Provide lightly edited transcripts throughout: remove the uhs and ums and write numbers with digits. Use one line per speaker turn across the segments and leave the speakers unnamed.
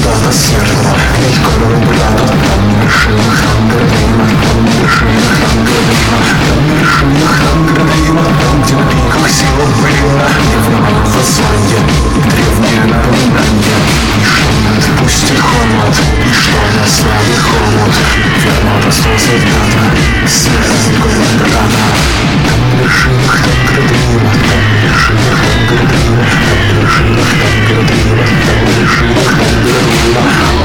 солдата смертного, ведь кровь брата. Там на вершинах Анградрима, там на вершинах Анградрима, там на вершинах Анградрима, там, где на пиках сила блина, дневное воззвание, древнее напоминание. Ничто не отпустит хомут, ничто не ослабит хомут. Верно простой солдата, смертный кровь брата. Там на вершинах Анградрима, там на вершинах Анградрима, там на вершинах Анградрима, там на вершинах Анградрима.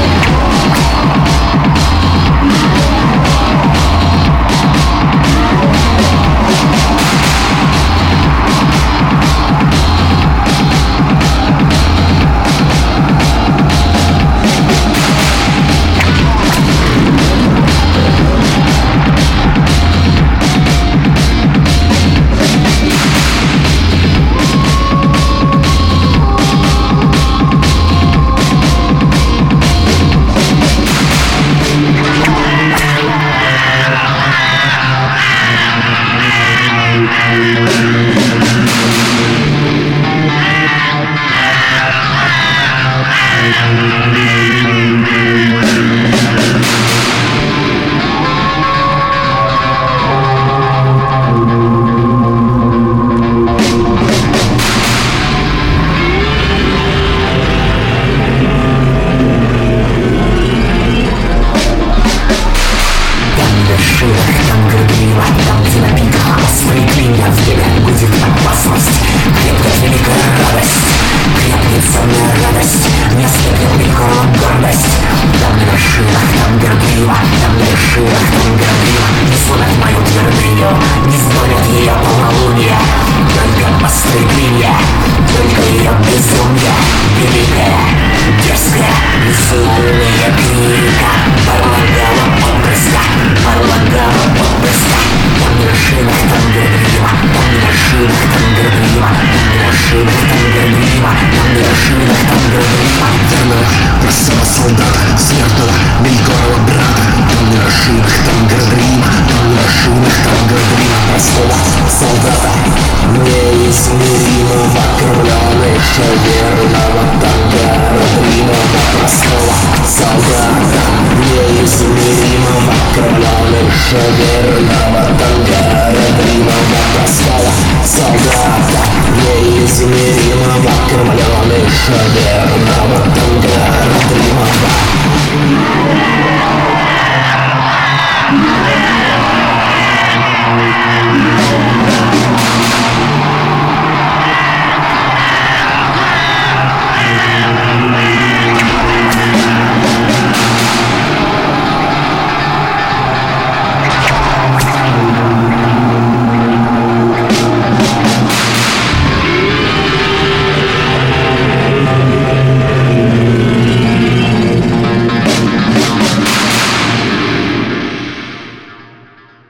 Там, где на пиках острые клинья, в бегах будет опасность. Крепнет великая радость, крепнет сонная радость, не ослепнет легкая гордость. Там на вершинах Анградрима, там на вершинах Анградрима не сломят мою твердыню, не сгонят ее полнолуние. Только острые клинья, только ее безумие. Великая, дерзкая, безумие крика, Барлагала отпрыска, Барлагала отпрыска. Там на вершинах Анградрима, там на вершинах Анградрима, там на вершинах Анградрима, там на вершинах Анградрима. Верного, простого солдата, смертного, великого брата. Там на вершинах Анградрима, там на вершинах Анградрима. Простого солдата, неизмеримого, окровленного, верного Анградрима. Простого солдата, неизмеримого, окровленного, верного Анградрима. Простого солдата, неизмеримого, окровленного, верного Анградрима.